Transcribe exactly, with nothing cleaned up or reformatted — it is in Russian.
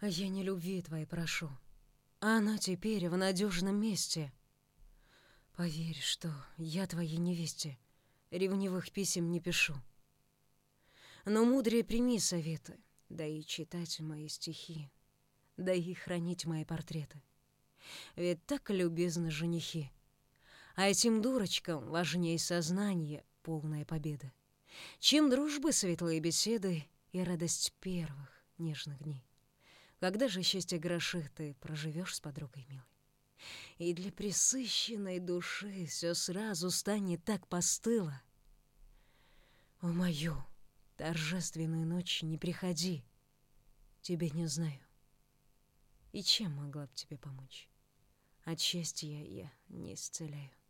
Я не любви твоей прошу, а она теперь в надежном месте. Поверь, что я твоей невесте ревнивых писем не пишу. Но мудрее прими советы, да и читать мои стихи, да и хранить мои портреты. Ведь так любезны женихи. А этим дурочкам важней сознание полная победа, чем дружбы светлые беседы и радость первых нежных дней. Когда же счастье гроши ты проживешь с подругой милой? И для пресыщенной души все сразу станет так постыло. В мою торжественную ночь не приходи, тебя не знаю. И чем могла б тебе помочь? От счастья я не исцеляю.